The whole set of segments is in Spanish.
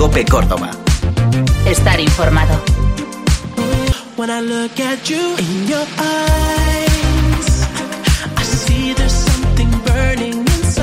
COPE Córdoba. Estar informado. When I look at you in your eyes, I see there's something burning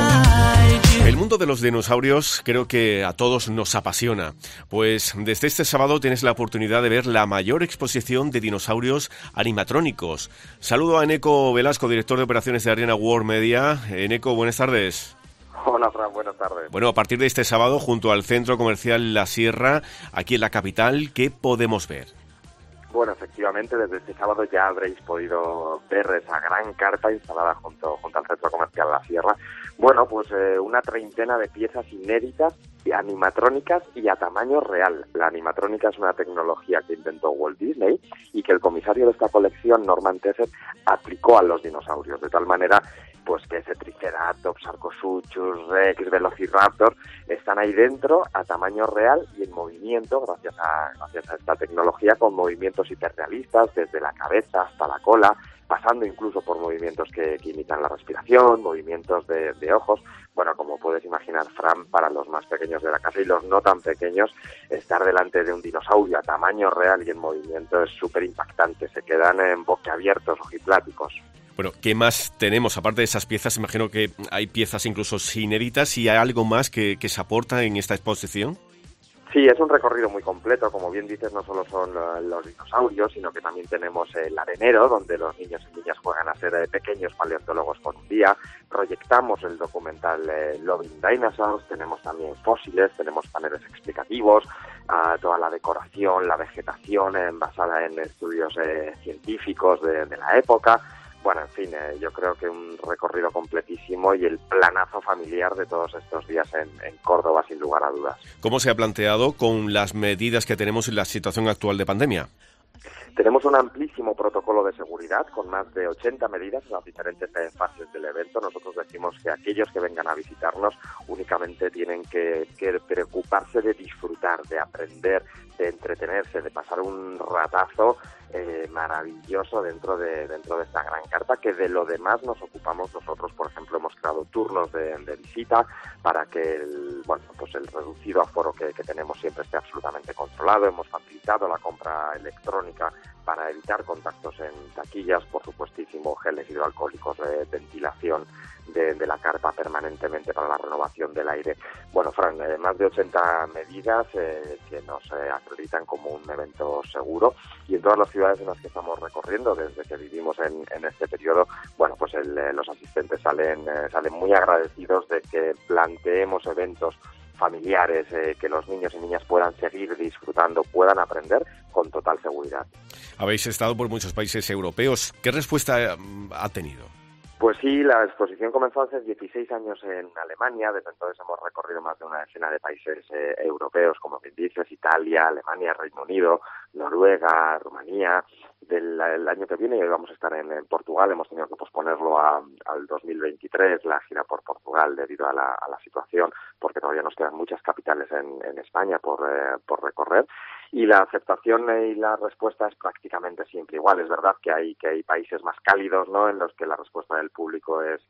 inside you. El mundo de los dinosaurios creo que a todos nos apasiona, pues desde este sábado tienes la oportunidad de ver la mayor exposición de dinosaurios animatrónicos. Saludo a Eneco Velasco, director de operaciones de Arena World Media. Eneco, buenas tardes. Hola, Fran, buenas tardes. Bueno, a partir de este sábado, junto al Centro Comercial La Sierra, aquí en la capital, ¿qué podemos ver? Bueno, efectivamente, desde este sábado ya habréis podido ver esa gran carpa instalada junto al Centro Comercial La Sierra. Bueno, pues una treintena de piezas inéditas, animatrónicas y a tamaño real. La animatrónica es una tecnología que inventó Walt Disney y que el comisario de esta colección, Norman Tesset, aplicó a los dinosaurios, de tal manera pues que ese Triceratops, Arcosuchus, Rex, Velociraptor están ahí dentro a tamaño real y en movimiento gracias a esta tecnología, con movimientos hiperrealistas desde la cabeza hasta la cola, pasando incluso por movimientos que imitan la respiración, movimientos de ojos. Bueno, como puedes imaginar, Fran, para los más pequeños de la casa y los no tan pequeños, estar delante de un dinosaurio a tamaño real y en movimiento es súper impactante. Se quedan en boquiabiertos, ojipláticos. Bueno, ¿qué más tenemos? Aparte de esas piezas, imagino que hay piezas incluso inéditas, y hay algo más que se aporta en esta exposición. Sí, es un recorrido muy completo. Como bien dices, no solo son los dinosaurios, sino que también tenemos el arenero, donde los niños y niñas juegan a ser pequeños paleontólogos por un día. Proyectamos el documental Loving Dinosaurs, tenemos también fósiles, tenemos paneles explicativos, toda la decoración, la vegetación basada en estudios científicos de la época. Bueno, en fin, yo creo que un recorrido completísimo y el planazo familiar de todos estos días en Córdoba, sin lugar a dudas. ¿Cómo se ha planteado con las medidas que tenemos en la situación actual de pandemia? Tenemos un amplísimo protocolo de seguridad con más de 80 medidas en las diferentes fases del evento. Nosotros decimos que aquellos que vengan a visitarnos únicamente tienen que preocuparse de disfrutar, de aprender, de entretenerse, de pasar un ratazo maravilloso dentro de esta gran carpa, que de lo demás nos ocupamos nosotros. Por ejemplo, hemos creado turnos de visita para que el reducido aforo que tenemos siempre esté absolutamente controlado. Hemos facilitado la compra electrónica para evitar contactos en taquillas, por supuestísimo, geles hidroalcohólicos, ventilación de la carpa permanentemente para la renovación del aire. Bueno, Fran, más de 80 medidas que nos acreditan como un evento seguro, y en todas las ciudades en las que estamos recorriendo desde que vivimos en este periodo, bueno, pues los asistentes salen muy agradecidos de que planteemos eventos familiares, que los niños y niñas puedan seguir disfrutando, puedan aprender con total seguridad. Habéis estado por muchos países europeos. ¿Qué respuesta ha tenido? Pues sí, la exposición comenzó hace 16 años en Alemania. Desde entonces hemos recorrido más de una decena de países europeos, como bien dices, Italia, Alemania, Reino Unido, Noruega, Rumanía. El año que viene vamos a estar en Portugal. Hemos tenido que posponerlo al 2023, la gira por Portugal, debido a la situación, porque todavía nos quedan muchas capitales en España por recorrer. Y la aceptación y la respuesta es prácticamente siempre igual. Es verdad que hay países más cálidos, ¿no?, en los que la respuesta del público es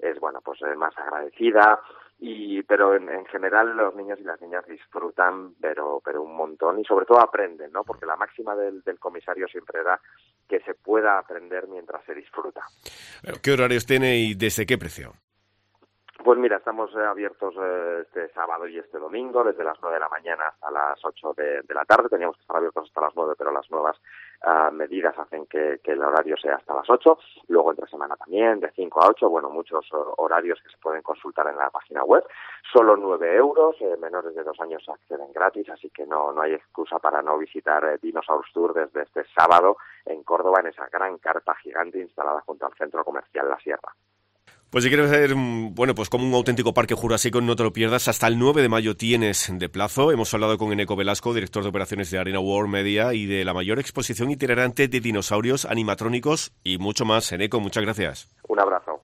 más agradecida, pero en general los niños y las niñas disfrutan pero un montón, y sobre todo aprenden, ¿no?, porque la máxima del comisario siempre era que se pueda aprender mientras se disfruta. ¿Qué horarios tiene y desde qué precio? Pues mira, estamos abiertos este sábado y este domingo, desde las 9 de la mañana hasta las 8 de la tarde. Teníamos que estar abiertos hasta las 9, pero las nuevas medidas hacen que el horario sea hasta las 8. Luego entre semana también, de 5 a 8, bueno, muchos horarios que se pueden consultar en la página web. Solo 9 euros, menores de 2 años acceden gratis, así que no hay excusa para no visitar Dinosaurs Tour desde este sábado en Córdoba, en esa gran carpa gigante instalada junto al Centro Comercial La Sierra. Pues si quieres ver, pues como un auténtico parque jurásico, no te lo pierdas. Hasta el 9 de mayo tienes de plazo. Hemos hablado con Eneco Velasco, director de operaciones de Arena World Media, y de la mayor exposición itinerante de dinosaurios animatrónicos y mucho más. Eneco, muchas gracias. Un abrazo.